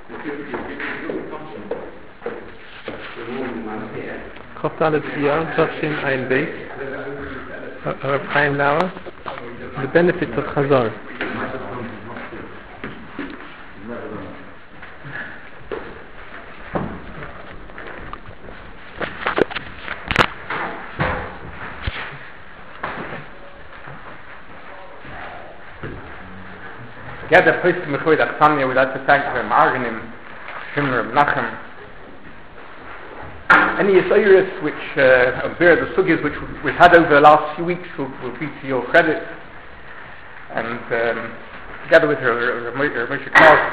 Koptalet 4, Tafshin Ein Beit, Rav Chaim Lauer, the benefits of Chazor. Yeah, the first Mechoy Dachtanya, we'd like to thank Rav Arganim, Shimon Rav Nachem. Any Yisairis which bear the sugis which we've had over the last few weeks will be to your credit. And together with Rav Moshe Clark,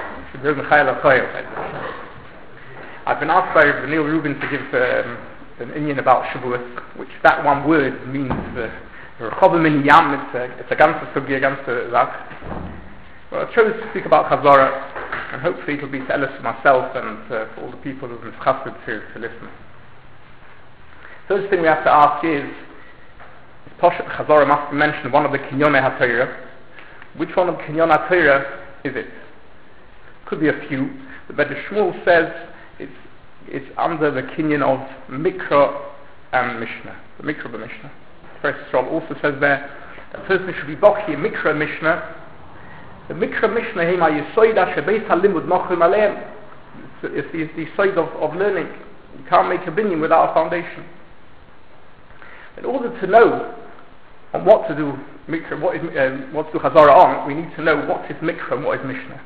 I've been asked by Neil Rubin to give an Indian about Shavuot, which that one word means Rechovim in Yam. It's a ganze sugi, a ganze Zach. Well, I chose to speak about Chazorah, and hopefully it will be to Ellis for myself and for all the people who've been chassid to listen. First thing we have to ask is Poshet Chazorah must be mentioned one of the Kinyonei HaTorah. Which one of the Kinyonei HaTorah is it? Could be a few, but the Shmuel says it's under the Kinyon of Mikra and Mishnah. The Mikra and Mishnah. First Stroll also says there that a person should be Bokhi Mikra and Mishnah. The Mikra Mishnah Hema Yisoid Asher Beis HaLimud Nochim Aleim. It's the side of learning. You can't make a binyan without a foundation. In order to know on what to do Mikra, what to do Chazorah on, we need to know what is Mikra and what is Mishnah.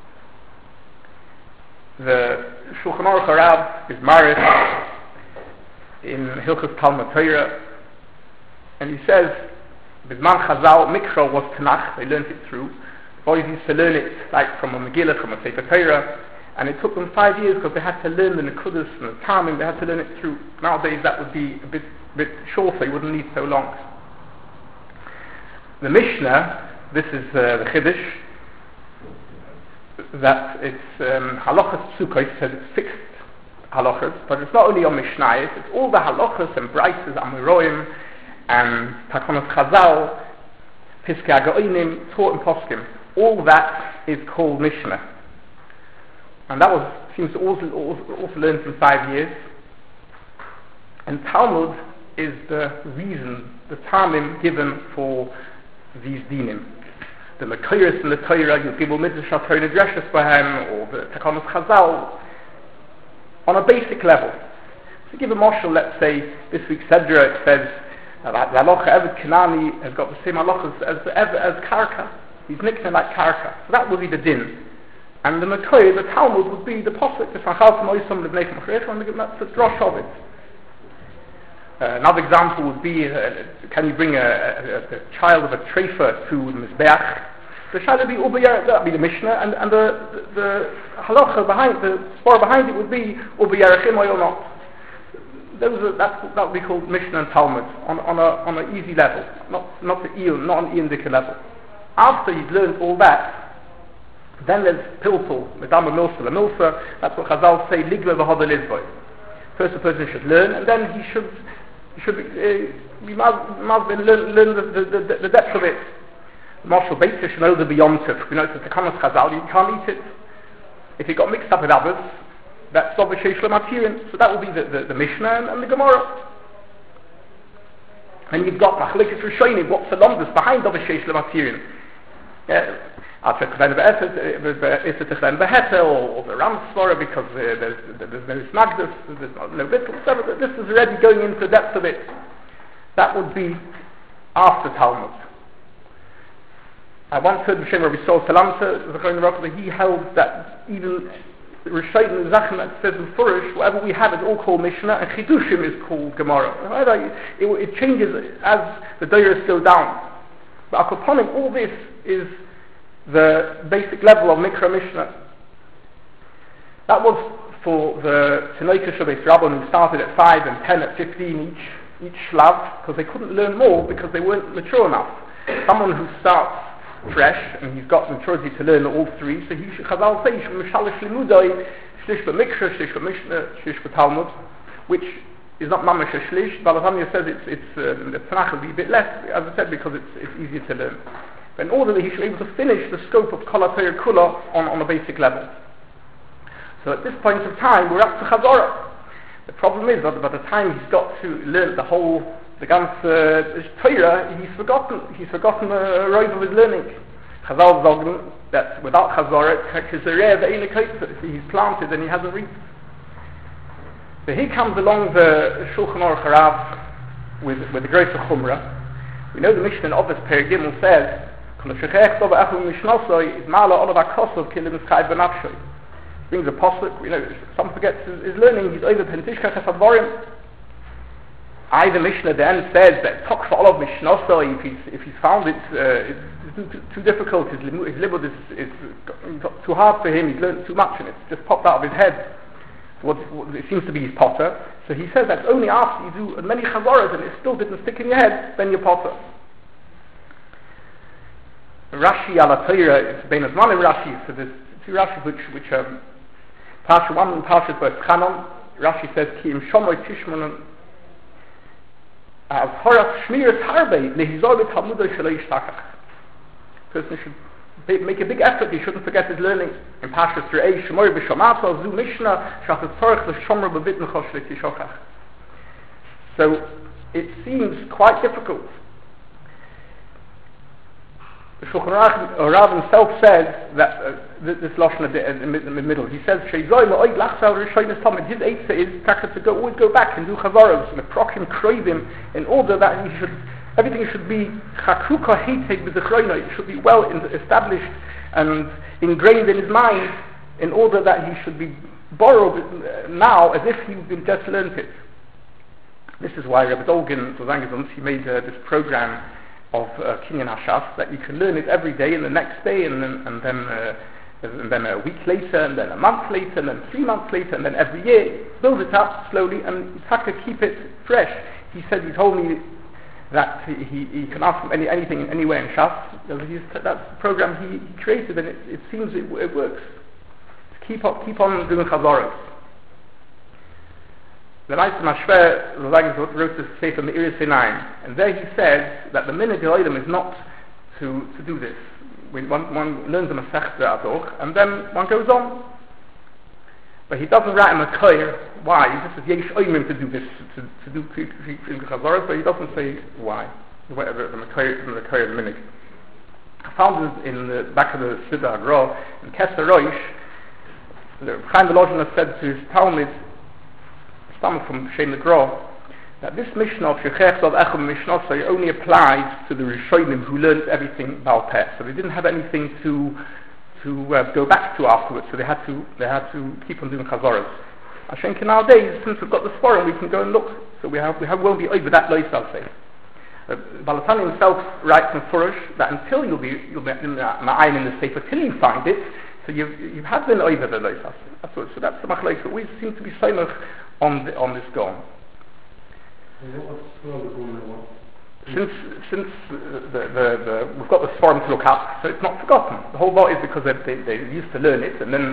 The Shulchan Aruch Harab is Marif in Hilchos Talmud Torah, and he says, B'zman Chazal, Mikra was Tanakh, they learned it through. Boys used to learn it like from a Megillah, from a Sefer Torah, and it took them 5 years because they had to learn the Nekudas and the Tamim, they had to learn it through. Nowadays that would be a bit shorter, you wouldn't need so long. The Mishnah, this is the Chiddush, that it's halachas psukos, says it's fixed halachas, but it's not only on Mishnayos, it's all the halachas and braises, Amiroim, and Takonos Chazal, Piskei HaGaonim, taught in Poskim. All that is called Mishnah. And that seems to also learn from 5 years. And Talmud is the reason, the Tamim given for these dinim. The Mekoyros and the Torah, you give Midrash HaTorah Dreshes Bahem, or the Takonos Chazal, on a basic level. To give a moshel, let's say, this week's Sedra, it says, the halacha Eved Kanani has got the same halachas as Karka. He's nicknamed like Karka. So that would be the din. And the Mekoy, the Talmud, would be the posuk, the Fachal Moisam Lebnei Machresh, and that's the drosh of it. Another example would be, can you bring a child of a trefa to the Mizbeach? The child would be Ubayar, that would be the Mishnah, and the halacha behind, the spore behind it would be Ubayarachim or not. That would be called Mishnah and Talmud on an easy level, not an Iyandika level. After you've learned all that, then there's Pilpul, Medama Milsa, the Milsa, that's what Chazal say, Ligla v'hoda lizboy. First the person should learn, and then he must learn the depth of it. Marshal Beitzer should know the Beyontif. We know it's the Takanas Chazal, you can't eat it. If it got mixed up with others, that's obviously Shlomatirin. So that will be the Mishnah and the Gemara. And you've got Machlekes Rishonim, what's the longest behind obviously Shlomatirin. Or the Ramsvara, because there's no Snagdus, there's no little, so this is already going into the depth of it. That would be after Talmud. I once heard B'Shem Rabbi Sol Salamta, that he held that even Rishonim and Zachem, that says in Furish, whatever we have is all called Mishnah, and Chidushim is called Gemara. It changes as the Doyers go down. But upon him, all this is the basic level of Mikra Mishnah. That was for the Tanoika Shabbat Rabban who started at 5 and 10 at 15 each shlav, because they couldn't learn more because they weren't mature enough. Someone who starts fresh and he's got maturity to learn all three, so he should, Chazal say, Mishalish Limudai, Shlish B'Mikra, Shlish B'Mishnah, Shlish B'Talmud, which is not Mamash Shlish. Balatanya says the Tanakh will be a bit less, as I said, because it's easier to learn. But in order that he should be able to finish the scope of Kol HaTorah Kula on a basic level. So at this point of time, we're up to Chazorah. The problem is that by the time he's got to learn the ganze Torah, he's forgotten the road of his learning. Chazal sagen that without Chazorah, he's planted and he hasn't reaped. So he comes along the Shulchan Aruch Harav with the greater Chumrah. We know the Mishnah in Ovis Per Gimel says, brings a posuk, some forgets his learning, he's over Pentishka Chesavorim. The Mishnah at the end says that talk for all of Mishnah, if he's found it's too difficult, his libud is too hard for him, he's learned too much and it's just popped out of his head. What it seems to be his potter. So he says that's only after you do many chazaras and it still didn't stick in your head, then you're potter. Rashi ala Torah, it's been as one Rashi, so there's two Rashi which Parsha 1 and Parsha both Chanon. Rashi says ki im shomoy tishmonon as horas shmiras harbe lehizor b'talmudo shelo yishtakach. Person should make a big effort, he shouldn't forget his learning. In Parsha 3a, Shemor b'shomato, zu Mishnah, shafet tzorech l'shomer b'bitn chosh l'tishochach. So it seems quite difficult. The Shulchan Aruch himself says that this lashon in the middle. He says sheizoi la'oid lachsal rishonos tamid. His eitzah is to always go back and do chavaros and prokim kroivim in order that everything should be chakruka heited with the chroino. It should be well established and ingrained in his mind in order that he should be borrowed now as if he just learned it. This is why Rabbi Dolgen, he made this program of Kinyan Hashas, that you can learn it every day and the next day and then a week later and then a month later and then 3 months later and then every year. Build it up slowly and you have to keep it fresh. He told me that he can ask him anything anywhere in Shas. That's the program he created and it seems it works. Keep on doing Chazaros. The Meister Mashver wrote this Sefer Me'ir Sinai, and there he says that the minute Olam is not to do this. When one learns a Masechta Adoch, and then one goes on. But he doesn't write a Makayr why. He just says Yesh Oimim to do this, to do Chazaros, but he doesn't say why. The Makayr the minute. I found it in the back of the Siddur Agra, in Keser Roish, the Chaim Volozhin said to his Talmud, from Shem Gra, that this Mishnah of Shechech Dov Echem Mishnah only applies to the Rishonim who learned everything Baal Peh. So they didn't have anything to go back to afterwards. So they had to keep on doing Chazaras. Ashenka nowadays, since we've got the Sforim, we can go and look. So we won't be over that lois, I'll say. Balatani himself writes in Furush that until you'll be in the Sefer till you find it. So you have been over the lois. So that's the machlokes. But we seem to be so much on this gone. Since we've got the forum to look up, so it's not forgotten. The whole lot is because they used to learn it, and then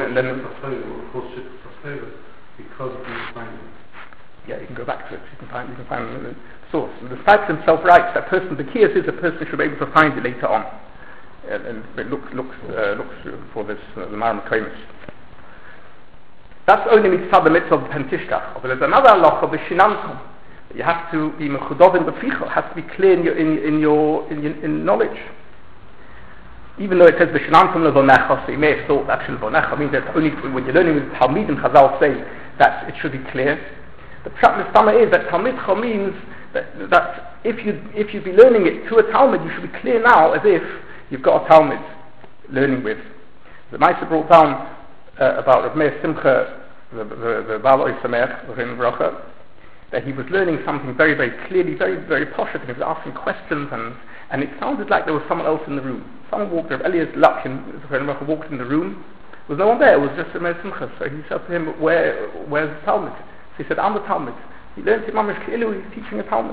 because you find it. Yeah, you can go back to it. You can find the source. And the Sipes himself writes that person, the key is a person should be able to find it later on, and looks for this the Maram Kaimus. That's only mitzvah the mitzvah of Pentishkach. But there's another halacha of the Shinantum. You have to be mechudov in the ficha. It has to be clear in knowledge. Even though it says the Shinantum levonecha, so you may have thought actually levonecha means that only when you're learning with Talmid and Chazal say that it should be clear. The pshat mistama is that Talmidcha means that if you be learning it to a Talmud, you should be clear now as if you've got a Talmud learning with. The Meister brought down about Rav Meir Simcha, the Baal Oy Sameach, that he was learning something very, very clearly, very, very posh, and he was asking questions, and it sounded like there was someone else in the room. Someone walked, Rav Elias Lapkin walked in the room, there was no one there, it was just Rav Meir Simcha. So he said to him, where's the Talmud? So he said, I'm the Talmud. He learned it mamish clearly, he's teaching a Talmud.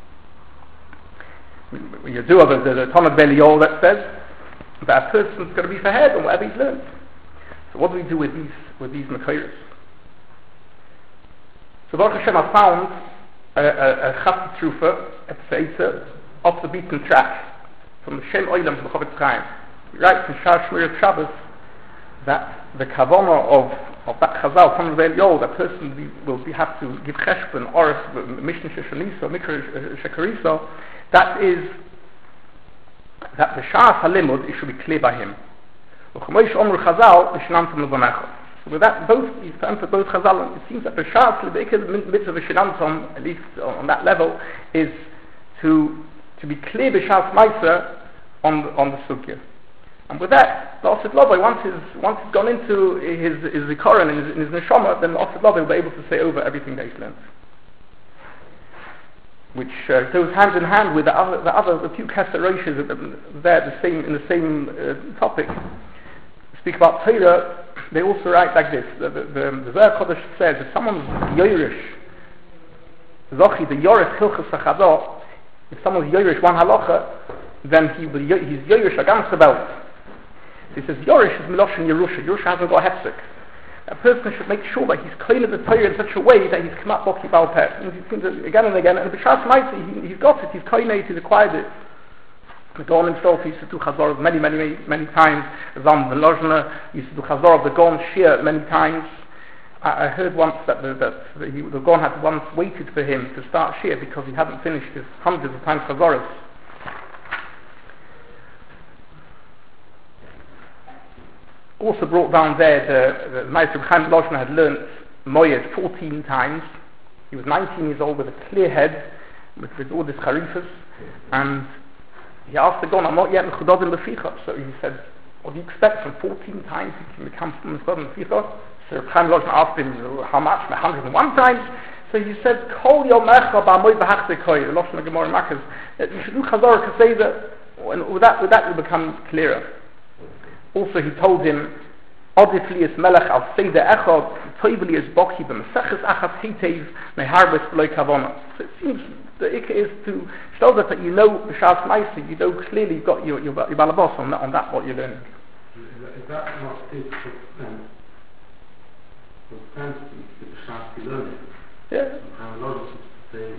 You do have the Talmud Belial that says that a person's going to be fahed on whatever he's learned. So what do we do with these Makairos? So Baruch Hashem, I found a Chassid Trufa at Seitzer off the beaten track from the Shem Oilam to the Chavetz Chaim. He writes in Shar Shmirat Shabbos that the Kavanah of that Chazal, from the Yol, that person will have to give Cheshbon, or Mishnah Sheshaniso, Mikra Shekariso, that is, that the Shas HaLimud, it should be clear by him. So with that, both, he's found for both Chazal, it seems that the Shas, the mitzvah Vishinantom, at least on that level, is to be clear B'Shas Maisa on the Sugya. And with that, the Osid Lovay, once he's gone into his Zikaron and in his Neshama, then the Osid Lovay will be able to say over everything that he's learned. Which goes hand in hand with the few Kesser Roshas there in the same topic. Speak about Torah, they also write like this. The Zohar Kodesh says, if someone's Yoirish, Zochi, the Yoris Hilchas Sachado, if someone's Yoirish one halacha, then he's Yoirish against the belt. He says, Yorish is Miloshin Yerusha. Yerusha hasn't got hefsek. A person should make sure that he's clean of the Torah in such a way that he's come up Boki Baal Peh. And he's seen it again and again. And B'Shas Maisa, he's got it. He's koinate, he's acquired it. The Gon himself used to do Chazor many times. Zam ben Lozhner used to do Chazor of the Gon Shir many times. I heard once that the Gon had once waited for him to start Shir because he hadn't finished his hundreds of times Chazoros. Also brought down there the Meister Chaim Lozhner had learnt Moyed 14 times. He was 19 years old with a clear head, with all these charifas, and he asked the Gon, I'm not yet in Chudodim Leficha. So he said, what do you expect from 14 times he can become from Chudodim Leficha? So Chaim Lozhner asked him, how much? 101 times? So he said, Kol Yomecha Ba'amoy B'Hachzekoi, the Lashon Gemara Makkos, that you should do Chazor Kaseda, and with that will become clearer. Also, he told him, Odifli is Melech al Seder Echad, Toivli is Boki b'Meseches Achas Hitev Meharbes B'loi Kavona. So it seems the Ikka is to show that you know B'Shas Maisa, you know clearly you've got your balabos on that what you're learning. Is that not it for fancy, the B'Shas learning? Yeah. And a lot of people say,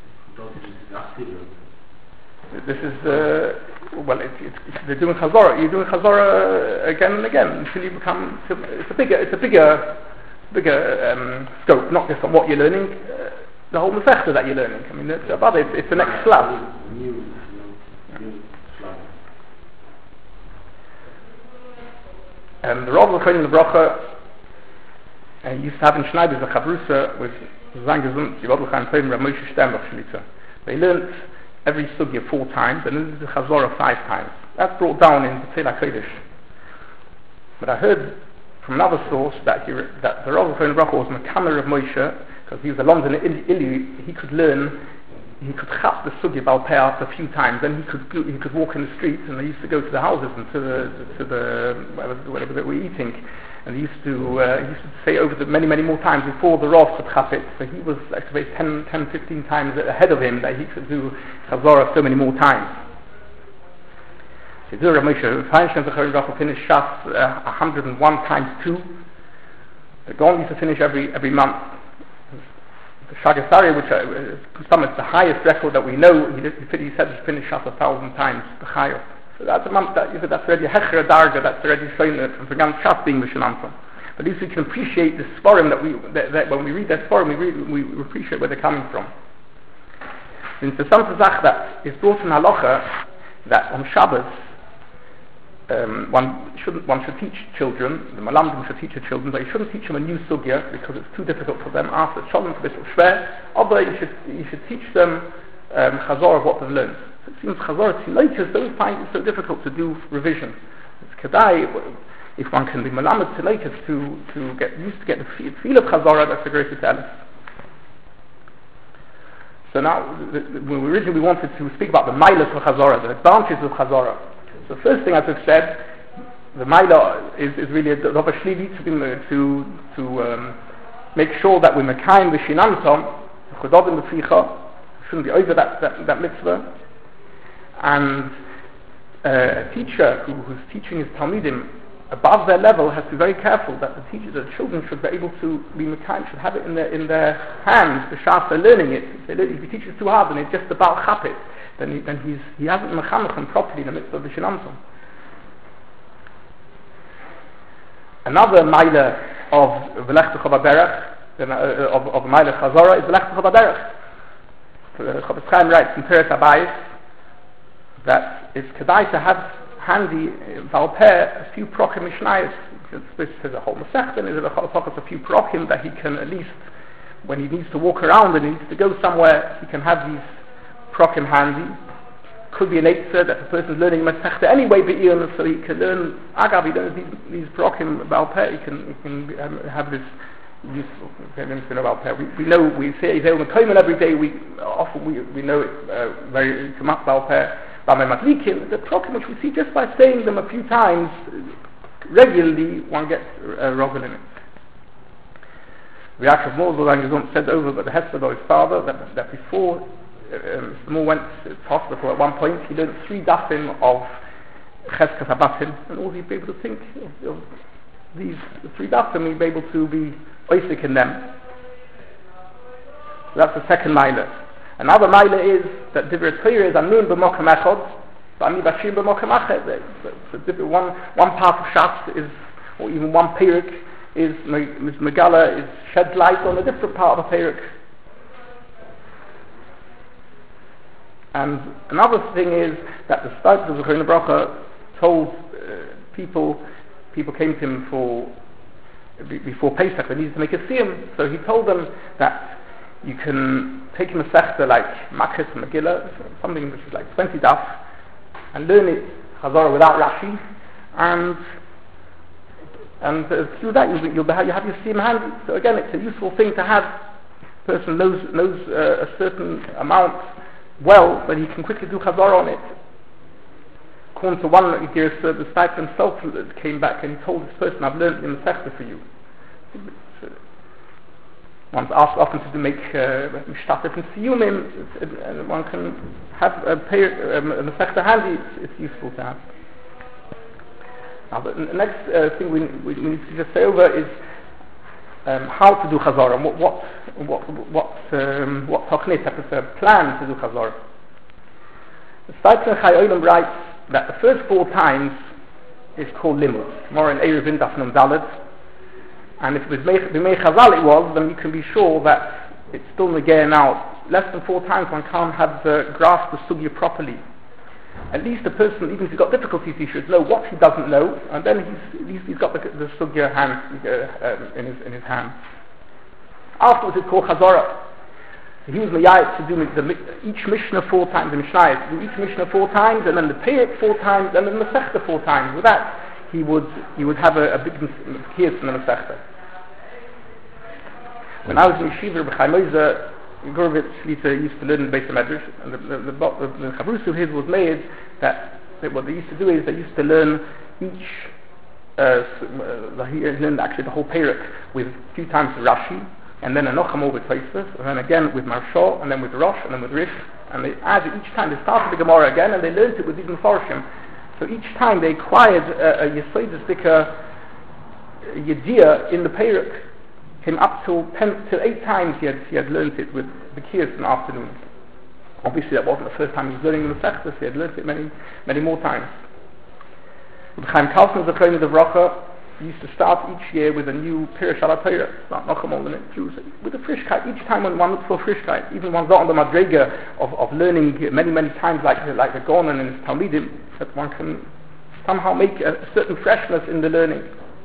this is they're doing Chazorah. You're doing Chazorah again and again until you become. It's a bigger scope, not just on what you're learning, the whole Masechta that you're learning. I mean, it's the next slab. New slab. The Rav L'Chaim the Bracha used to have in Schneiders a Chavrusa with Zang Gesund, the Rav L'Chaim Tovim Rav Moshe Sternbach Shlita. They learnt every sugya 4 times, and then the Chazorah 5 times. That's brought down in B'Tzei HaKodesh. But I heard from another source that the Rav L'Chaim Bracha was Mekamer of Moshe, because he was a London Ili, he could chap the sugya Baal Peh after a few times, then he could walk in the streets, and they used to go to the houses and to the whatever they were eating. And he used to say over many more times before the Rav could chap it. So he was actually 10, 15 times ahead of him that he could do Chazorah so many more times. So Rav Moshe Feinstein Zechariah Bracha finished Shas 101 times 2. The Gon used to finish every month. The Shagasari, which some is the highest record that we know, he said he finished Shas 1,000 times. The Chayyot. So that's a month that's already a hechra darga, that's already showing that from Gan Shas being Mishanantam. But at least we can appreciate the Sforim that when we read that Sforim, we appreciate where they're coming from. Since the Samsa Zach that is brought in Halacha that on Shabbos one should teach children, the Malamdim should teach the children, but you shouldn't teach them a new sugya because it's too difficult for them after Shalom for this Shver. Although you should teach them Chazor of what they've learned. It seems Chazorah Tzilotes don't find it so difficult to do revision. It's Kedai, if one can be Malamed Tzilotes to get used to get the feel of Chazorah, that's the greatest element. So now, originally we wanted to speak about the Milas of Chazorah, the advantages of Chazorah. So the first thing, as I've said, the Milah is really a Rav Shlivi to make sure that we're Mekayim V'Shinantom, Chododim L'Ficha, shouldn't be over that mitzvah. And a teacher who's teaching his Talmidim above their level has to be very careful that the children should be able to be Mekayim, should have it in their hands, the Shas they're learning it. If he teaches too hard and it's just about chapit, then he hasn't mechanech properly in the midst of the Shinantam. Another Maila of V'lechtucha B'derech, of Meilech Chazorah, is V'lechtucha B'derech. Chofetz Chaim writes in Peres Abayis that it's kedai to have handy Valpeh a few prokim mishnayos. This is a whole Masechta, and there's a few prokim that he can at least, when he needs to walk around and he needs to go somewhere, he can have these prokim handy. Could be an eitzah that the person is learning Masechta anyway, so he can learn Agav, he learns these prokim Valpeh, he can have this useful about prayer. We know, we say Yisrael Mekoyman every day, we know it very Kamat Balpeh, Bamei Matlikin, the prokim which we see just by saying them a few times regularly, one gets Rogel in it. Yaakov Mosul said over but the Hesped of his father that before Shmuel went to hospital at one point, he learned 3 dafim of Cheskas Abatim, and all he'd be able to think of these 3 dafim, he'd be able to be Oisik in them. So that's the second Maila. Another Maila is that Divrei Torah is Anun b'mokem echad, V'ani bashir b'mokem ached. So one part of Shas is, or even one Perek is Megala, is sheds light on a different part of a Perek. And another thing is that the Stipes of the Zechariah Bracha told people came to him before Pesach, they needed to make a siyum, so he told them that you can take a Masechta like Makkos and Megillah, something which is like 20 daf, and learn it Chazorah without Rashi, and through that you have your siyum handy. So again, it's a useful thing to have. A person knows a certain amount well, but he can quickly do Chazorah on it. According to one Yigiris, the Stipes himself came back and he told this person, I've learned in the Masechta for you. One's asked often to make Mishtatef and Siyumim, and one can have a Masechta handy, it's useful to have. Now the next thing we need to just say over is how to do Chazorah, what Tochnit, a plan to do Chazorah. The Stipes and Chai Olam writes that the first 4 times is called limud, more in Eruvin Daf Nun Daled, and if it was B'mei Chazal it was, then you can be sure that it's still Negeh now. Less than 4 times one can't have grasp the sugya properly. At least the person, even if he's got difficulties, he should know what he doesn't know, and then he's got the sugya in his hand. Afterwards it's called Chazorah. He was Mayayit to do each Mishnah 4 times, the Mishnayot to do each Mishnah 4 times, and then the Perek 4 times, and then the Masechta 4 times. With that, he would have a big Kias in the Masechta. When I was in Yeshiva, B'chai Moiza, Gorovitz Shlita used to learn in Beis HaMedrash, and the Chavrus of his was made that what they used to do is they used to learn each, he learned actually the whole Perek with a few times Rashi, and then a Nochamol with Tosfos, and then again with Marshal, and then with Rosh, and then with Rish, and they added each time, they started the Gemara again, and they learned it with these Mefarshim. So each time they acquired a Yesodistika Yediyah in the Perek, came up till 8 times he had learned it with the Kiyas in the afternoon. Obviously that wasn't the first time he was learning the Masechta, he had learned it many more times. With Chaim Kalsner, the Zechariah Bracha, he used to start each year with a new Pirush ala Torah, not Nochamol in it, with a Frischkeit. Each time when one looks for Frischkeit, even one's not on the Madrega of learning many times like the Gonen and his Talmidim, that one can somehow make a certain freshness in the learning.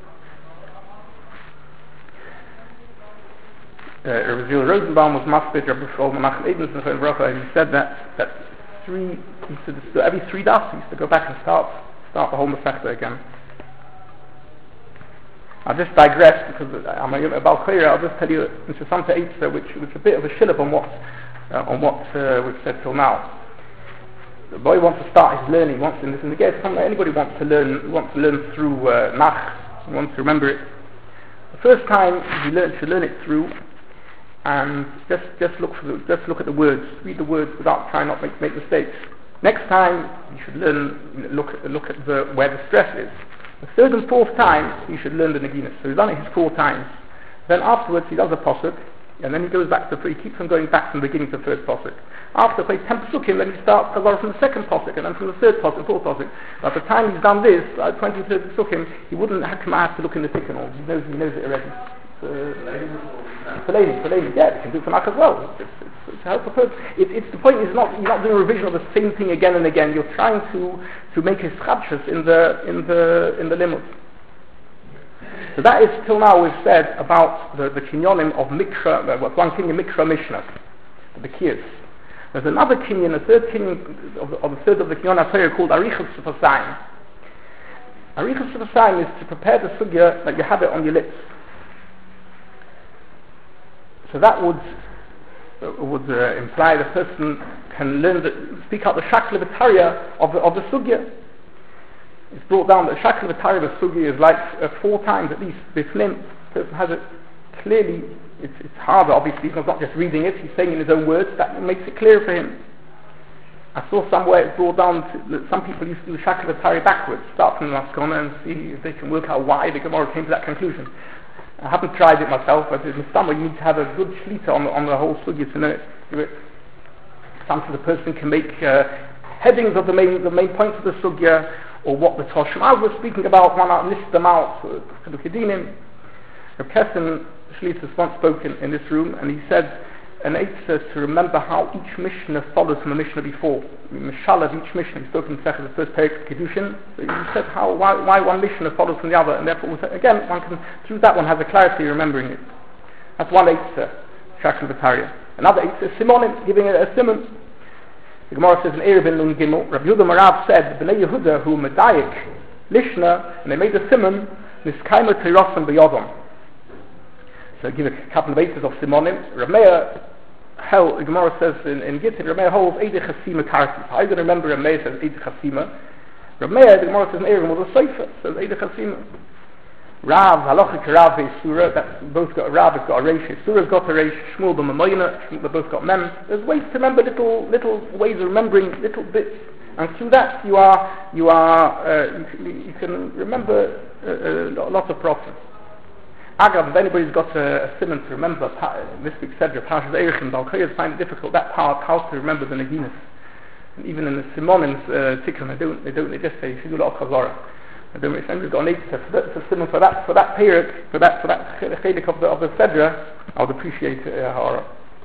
Rabbi Zil Rosenbaum was Maspid, Rabbi Shol Menachem Edens in Bracha, and he said that every 3 dafs he used to go back and start the whole Masechta again. I'll just digress because I'm about Chayra. I'll just tell you into Samta Eitzah, which was a bit of a shilluk on what we've said till now. The boy wants to start his learning. He wants to listen again. Anybody wants to learn through Nach. He wants to remember it. The first time you should learn it through, and just look at the words, read the words without trying not to make mistakes. Next time you should look at where the stress is. The 3rd and 4th time, he should learn the Naginas. So he's done it his 4 times. Then afterwards, he does a posuk, and then he goes back he keeps on going back from the beginning to the first posuk. After he plays 10 Pesukim, then he starts Chazorah from the second Pasuk, and then from the third Pasuk, fourth Pasuk. By the time he's done this, 20, 30 Pesukim, he wouldn't have to look in the Tikkun. He knows it already. Seleni, yeah, they can do Tanakh as well. It's a helpful purpose. The point is not, you're not doing a revision of the same thing again and again. You're trying to make a schadshus in the limud. So that is till now we've said about the kinyonim of Mikra, one kinyan Mikra Mishnah, the Kiyas. There's another kinyan, a third kinyan of the third of the kinyon HaTorah called Arichas Sefasayim. Arichas Sefasayim is to prepare the sugya that you have it on your lips. So that would imply the person can speak out the shakla v'tarya of the sugya. It's brought down that shakla v'tarya of the sugya is like 4 times at least biflim. The person has it clearly. It's harder, obviously. He's not just reading it; he's saying in his own words. That makes it clear for him. I saw somewhere it's brought down that some people used to do the shakla v'tarya backwards, start from the Maskona and see if they can work out why the Gemara came to that conclusion. I haven't tried it myself, but in Mustama you need to have a good shlita on the whole sugya to know it. Sometimes the person can make headings of the main points of the sugya, or what the Toshmaz was speaking about, list them out for the Kedinim. Reb Kessin Shlitas once spoke in this room, and he said an eitzah to remember how each Mishnah follows from the Mishnah before. Mishal of each Mishnah, he spoke in the first page of Kedushin. So he said why one Mishnah follows from the other, and therefore again one can, through that one has a clarity remembering it. That's one eitzah, Shakla V'tarya. Another eitzah, Simonim, giving it a simon. The Gemara says in Erevin Nun Gimel, Rabbi Yehuda Marav said, B'nei Yehuda who medayik Lishna, and they made the simon, Niskaimer Teirosam B'yodom. So give a couple of eitzahs of Simonim. Rameya the Gemara says in Gittin, Rameya holds Eideh Chasima Karti. How are you going to remember Rameya says Eideh Chasima? Rameya, the Gemara says in Erevin, was a Sefer, says Eideh Chasima. Rav, Halachic Rav, Surah, that's both got a Rav, it's got a Reish, Surah's got a Reish, Shmuel, B'Mamoyna, they both got Mem. There's ways to remember little ways of remembering little bits, and through that you can remember lots of process. Agav, if anybody's got a simon to remember this week's Sedra, Parshas Eirechim, Balkoyas find it difficult that part how to remember the Naginas. And even in the Simonim's Tikkun, they just say Shigula Chazorah. I don't know if anybody's got an eitzah for simon for that period, for that chelik of the Sedra, I would appreciate it.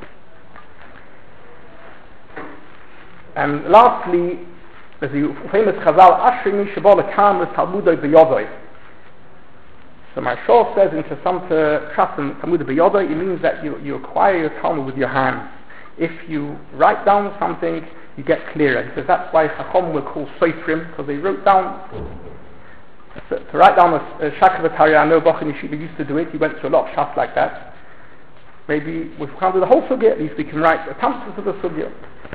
And lastly, there's the famous Chazal Ashri Mishabol Kam Talmudoi B'Yodoi. So my Shor says in Chesamta Chasim Talmud B'Yodoi, it means that you acquire your Talmud with your hands. If you write down something, you get clearer. He says that's why Chacham were called Seifrim, because they wrote down. To write down a Shakla V'tarya, I know Bochin Yeshiva used to do it. He went through a lot of shafts like that. Maybe if we can't do the whole sugya, at least we can write a tamsis of the sugya.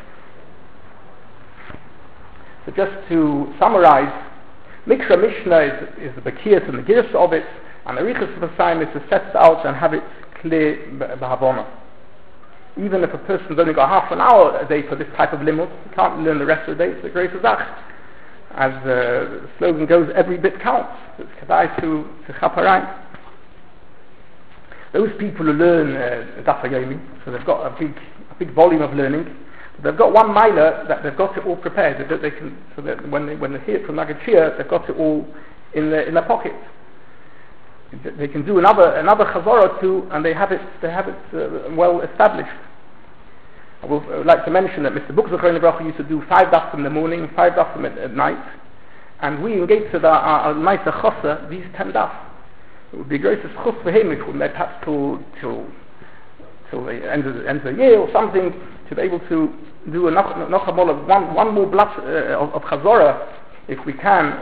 So just to summarize, Mikra Mishnah is the Bekiyat and the Girs of it, and the Arichas Sefasayim is to set it out and have it clear b'havona. Even if a person's only got half an hour a day for this type of limud, he can't learn the rest of the day. It's a great zach. As the slogan goes, every bit counts. It's kedai to chaparayim. Those people who learn Daf HaYomi, so they've got a big volume of learning. They've got one miler that they've got it all prepared. They can, so that when they hear it from Nagad Shia, they've got it all in their pocket. They can do another chazorah or two, and they have it well established. I would like to mention that Mr. Buchzer used to do 5 dafs in the morning, 5 dafs at night, and we in Gateshead are nice chosa these 10 dafs. It would be a great chus for him if we met perhaps till the end of the year or something, to be able to do a nochamol of one more blast of chazorah if we can.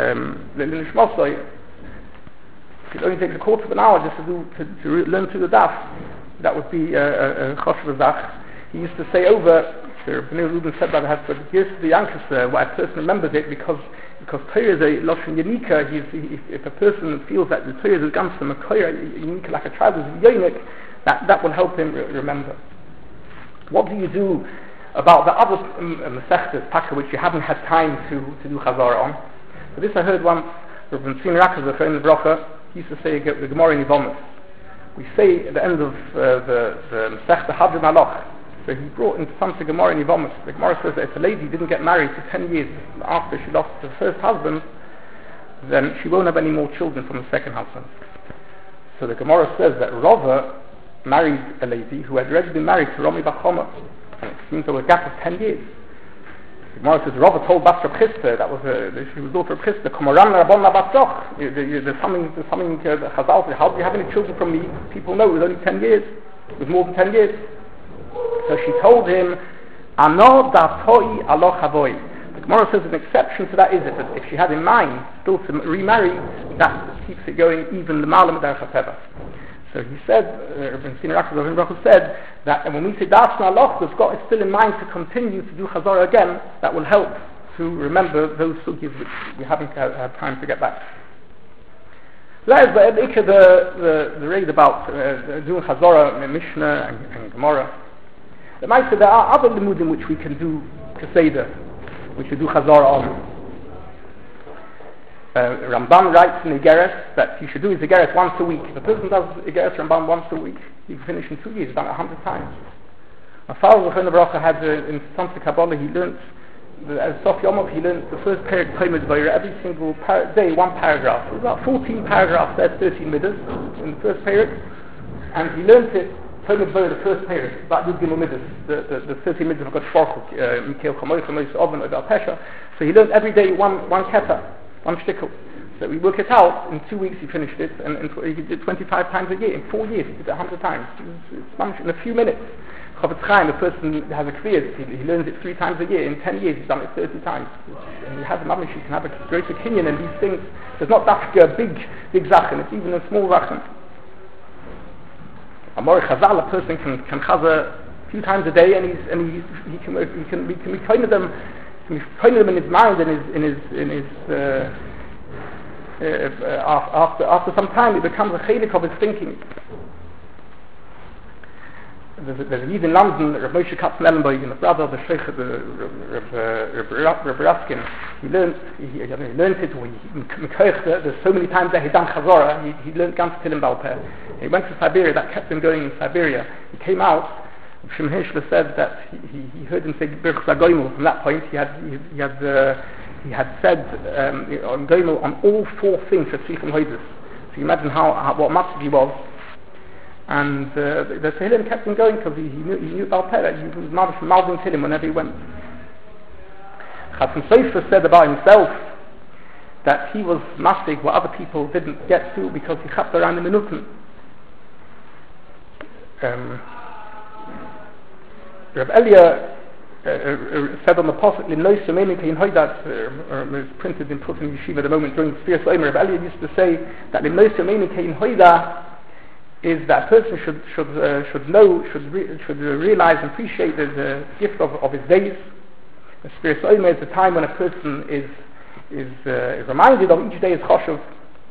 It only takes a quarter of an hour just to learn through the daf. That would be a choshev zach. He used to say over, Bnei Reuben said that I have, but here's the Yankes, why a person remembers it, because Torah is a Lashon Yanika. If a person feels that the Torah is a Gamsa Makoya, Yanika like a child is a Yonik, that will help him remember. What do you do about the other Masechtas, Taka, which you haven't had time to do Chazorah on? So this I heard once, Rabbi Tzin Rakas, the friend of Brocha, he used to say the Gemara in Yevamos. We say at the end of the Masechta Hadron Aloch, So he brought into some Gemara in Yevamos. The Gemara says that if a lady didn't get married for 10 years after she lost her first husband, then she won't have any more children from the second husband. So the Gemara says that Rava married a lady who had already been married to Rami Bar Chama, and it seems there was a gap of 10 years. The Gemara says Rava told Bas Reb Chisda, she was daughter of Chisda, Komaran Rabban Labatzach. There's something Chazal says, how do you have any children from me? People know it was only 10 years. It was more than 10 years. So she told him, Ano datoi alo chavoi. The Gemara says an exception to that is that if she had in mind still to remarry, that keeps it going even l'malam derech hateva. So he said, Rabbi Sinai said that when we say dasna aloch, God is still in mind to continue to do chazorah again. That will help to remember those sugyas which we haven't had time to get back. So that is the read about doing chazorah in Mishnah and Gemara. The might say there are other limudim which we can do keseder, which we do chazorah on. Rambam writes in Igeres that you should do his Igeres once a week. If a person does Igeres Rambam once a week, he can finish in 2 years, done it 100 times. My father Zechon Baruch had in Sansa Kabbalah, he learnt as Sof Yomov, he learnt the first period Talmud Vayra, every single day, one paragraph. It was about 14 paragraphs there, 13 midas in the first period, and he learnt it Talmud Vayra, the first period, about Yud Gimel midas, the 13 midas of God Shvorchuk, Mikhail Chamoy, Chamoy Oven, Odal Pesha. So he learnt every day one keta, one shtickle. So we work it out, in 2 weeks he finished it, and he did 25 times a year. In 4 years he did it 100 times. It's in a few minutes. Chavetz Chaim, a person has a kviyas, he learns it 3 times a year. In 10 years he's done it 30 times. And you have mamish, you can have a greater kinyan in these things. There's not that big zachen, it's even a small zachen. A more chazal, a person can chaza a few times a day, and he can be kind of them. He's putting them in his mind, after some time it becomes a chelik of his thinking. There's a Yid in London, Rav Moshe Katz-Mellenberg, the brother of the Sheikh, Rav Raskin. He learned it, there's so many times that he done Chazorah, he learned ganz Tilim Baal Peh. He went to Siberia, that kept him going in Siberia. He came out, Shem Hirschler said that he heard him say Birch Zagoimel. From that point, he had said on Goimel on all 4 things for Tzrichim Hoides. So you imagine what master he was. And the Tehillim kept him going because he knew about Peh. He was mouthing Tehillim whenever he went. Chatzim Sofer said about himself that he was mastig what other people didn't get to because he chapped around the minuten. Rav Elia said on the Pasuk Limnois Semenik in Hoidat, it's printed in Putin Yeshiva at the moment during the Sfiras Omer. Rav Elia used to say that Limnois Semenik in Hoidat is that a person should realize and appreciate the gift of his days. The Sfiras Omer is the time when a person is reminded of each day is choshev.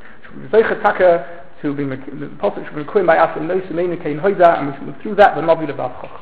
To be the Pasuk should be recorded by us Limnois Semenik in Hoidat, and we should through that the Novi Levav Chacham.